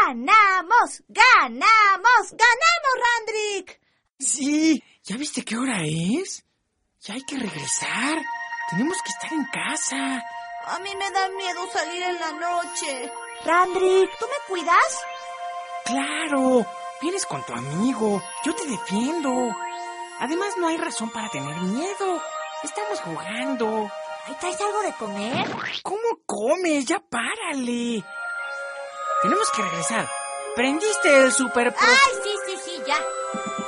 ¡Ganamos! ¡Ganamos! ¡Ganamos, Randrick! Sí, ¿ya viste qué hora es? Ya hay que regresar. Tenemos que estar en casa. A mí me da miedo salir en la noche. Randrick, ¿tú me cuidas? ¡Claro! Vienes con tu amigo. Yo te defiendo. Además, no hay razón para tener miedo. Estamos jugando. ¿Ahí traes algo de comer? ¿Cómo comes? Ya párale. Tenemos que regresar. ¿Prendiste el super... ¡Ay, sí, ya!